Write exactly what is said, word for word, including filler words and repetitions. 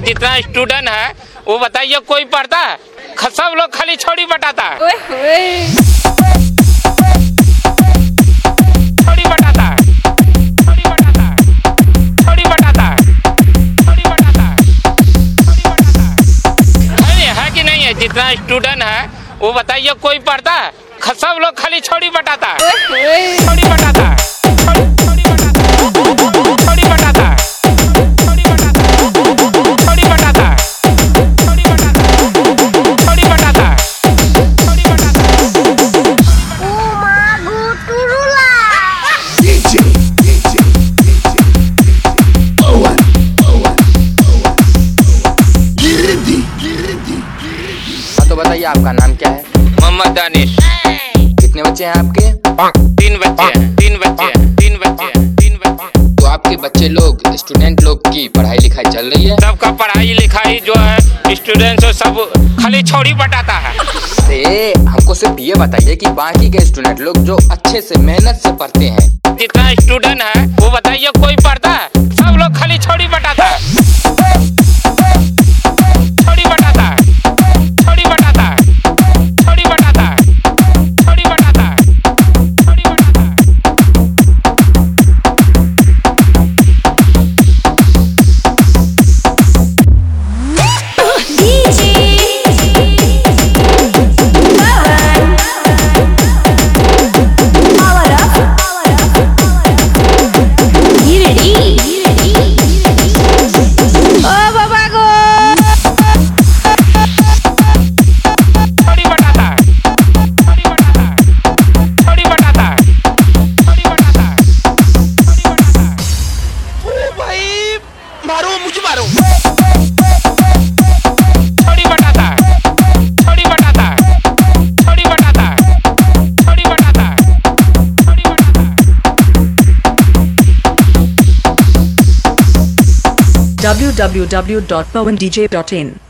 जितना स्टूडेंट है वो बताइए कोई पढ़ता है? सब लोग खाली छोड़ी बटाता है। छोड़ी बटाता है, छोड़ी बटाता है, छोड़ी बटाता है, छोड़ी बटाता है, छोड़ी बटाता है। नहीं है कि नहीं है? जितना स्टूडेंट है वो बताइए कोई पढ़ता है? सब लोग खाली छोड़ी बटाता है। छोड़ी बटाता है, छोड़ी बटाता है, छोड़ी बटाता है, छोड़ी बटाता है, छोड़ी बटाता है, छोड़ी बटाता है, छोड़ी बटाता है, छोड़ी बटाता है। ओ मागो टुरुला डीजे डीजे ओवन ओवन गिरदी गिरदी। हाँ तो बताइए आपका नाम क्या है? मोहम्मद दानिश। कितने बच्चे हैं आपके? तीन बच्चे हैं, तीन बच्चे हैं, तीन बच्चे हैं, तीन बच्चे हैं। तो आपके बच्चे लोग स्टूडेंट लोग की पढ़ाई लिखाई चल रही है? सबका पढ़ाई लिखाई जो है स्टूडेंट से सब खाली छोड़ी बटाता है। अरे हमको सिर्फ ये बताइए कि बाकी के स्टूडेंट लोग जो अच्छे से मेहनत से पढ़ते हैं, जितना स्टूडेंट है वो बताइए कोई पढ़ता है? सब लोग खाली छोड़ी बटाता है। छोड़ी बटाता है, छोड़ी बटाता है, छोड़ी बटाता है, छोड़ी बटाता है, छोड़ी बटाता है। डीजे पावर अप गिरडी ओ बाबा गो छोड़ी बटाता है, छोड़ी बटाता है, छोड़ी बटाता है, छोड़ी बटाता है, छोड़ी बटाता है। ओ भाई मारो मुझे मारो। छोड़ी बटाता है, छोड़ी बटाता है, छोड़ी बटाता है, छोड़ी बटाता है, छोड़ी बटाता है। w w w dot pawan d j dot in